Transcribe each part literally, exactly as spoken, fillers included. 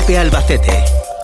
COPE Albacete.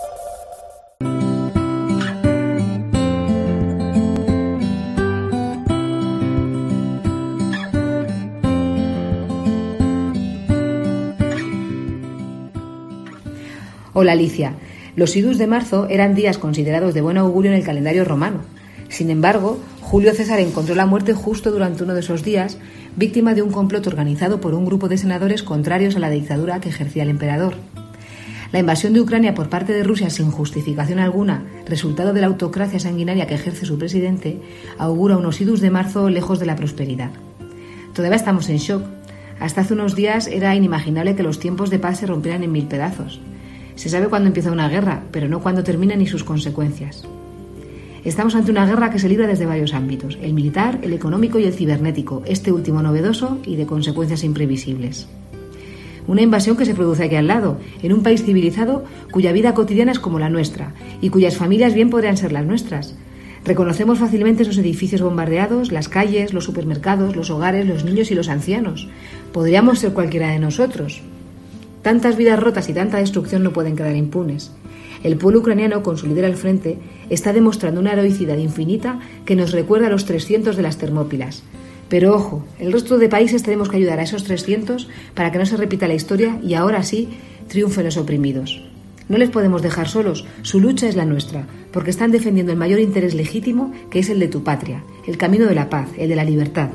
Hola Alicia, los idus de marzo eran días considerados de buen augurio en el calendario romano. Sin embargo, Julio César encontró la muerte justo durante uno de esos días, víctima de un complot organizado por un grupo de senadores contrarios a la dictadura que ejercía el emperador. La invasión de Ucrania por parte de Rusia sin justificación alguna, resultado de la autocracia sanguinaria que ejerce su presidente, augura unos idus de marzo lejos de la prosperidad. Todavía estamos en shock. Hasta hace unos días era inimaginable que los tiempos de paz se rompieran en mil pedazos. Se sabe cuándo empieza una guerra, pero no cuándo termina ni sus consecuencias. Estamos ante una guerra que se libra desde varios ámbitos, el militar, el económico y el cibernético, este último novedoso y de consecuencias imprevisibles. Una invasión que se produce aquí al lado, en un país civilizado cuya vida cotidiana es como la nuestra y cuyas familias bien podrían ser las nuestras. Reconocemos fácilmente esos edificios bombardeados, las calles, los supermercados, los hogares, los niños y los ancianos. Podríamos ser cualquiera de nosotros. Tantas vidas rotas y tanta destrucción no pueden quedar impunes. El pueblo ucraniano, con su líder al frente, está demostrando una heroicidad infinita que nos recuerda a los trescientos de las Termópilas. Pero ojo, el resto de países tenemos que ayudar a esos trescientos para que no se repita la historia y ahora sí triunfen los oprimidos. No les podemos dejar solos, su lucha es la nuestra, porque están defendiendo el mayor interés legítimo, que es el de tu patria, el camino de la paz, el de la libertad.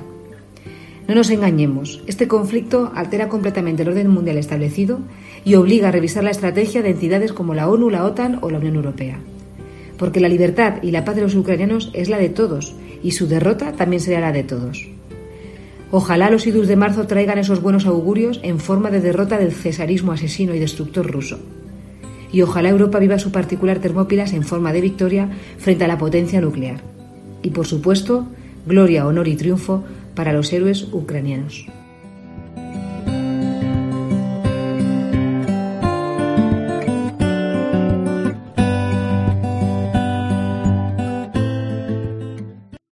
No nos engañemos, este conflicto altera completamente el orden mundial establecido y obliga a revisar la estrategia de entidades como la ONU, la OTAN o la Unión Europea. Porque la libertad y la paz de los ucranianos es la de todos y su derrota también será la de todos. Ojalá los idus de marzo traigan esos buenos augurios en forma de derrota del cesarismo asesino y destructor ruso. Y ojalá Europa viva su particular Termópilas en forma de victoria frente a la potencia nuclear. Y por supuesto, gloria, honor y triunfo para los héroes ucranianos.